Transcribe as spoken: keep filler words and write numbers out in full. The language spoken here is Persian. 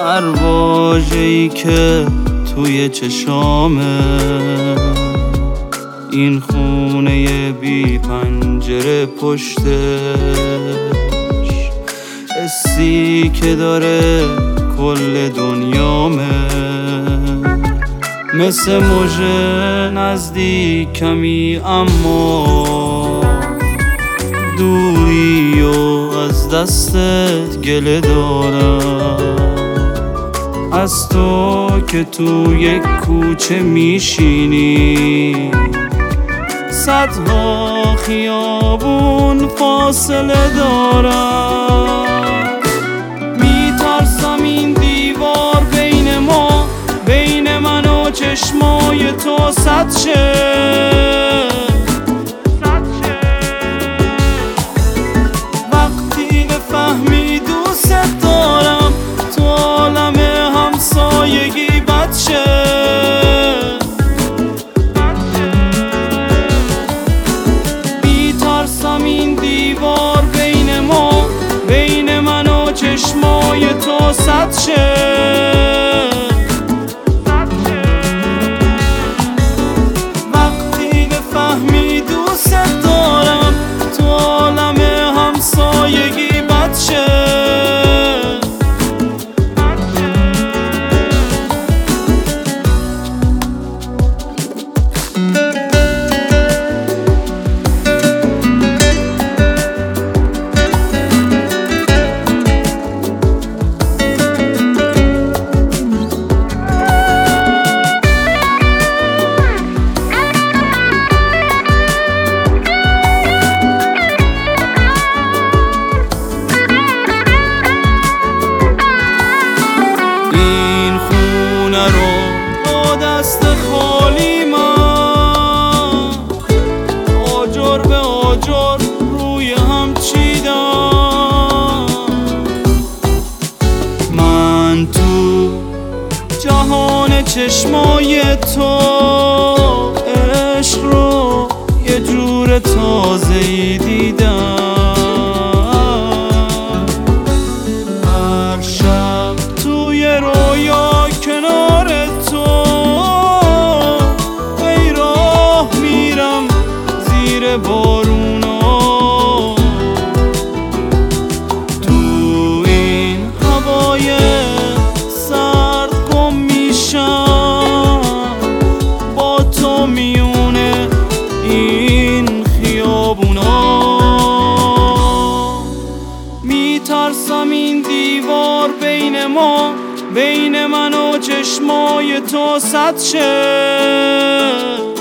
هر واژه‌ای که توی چشامه، این خونه بی پنجره پشتش، حسی که داره کل دنیامه، مثل موجه نزدیک کمی اما دوری و از دستت گله دارم، از تو که تو یک کوچه میشینی، صدها خیابون فاصله دارم. میترسم این دیوار بین ما، بین من و چشمای تو سد شه، وقتی بفهمی دوست دارم تو عالم همسایگی بد شه. میترسم این دیوار بین ما، بین من و چشمای تو سد شه، وقتی بفهمی دوست دارم تو عالم همسایگی بد شه. با دست خالی من آجر به آجر روی هم چیدم، من تو جهان چشمای تو عشق رو یه جور تازه‌ای دیدم. هر شب توی رویا کنار تو ای راه میرم زیر بارونا، تو این هوای سرد گم میشم با تو میونه این خیابونا. میترسم این دیوار بین ما، بین من و چشمای تو سد شه.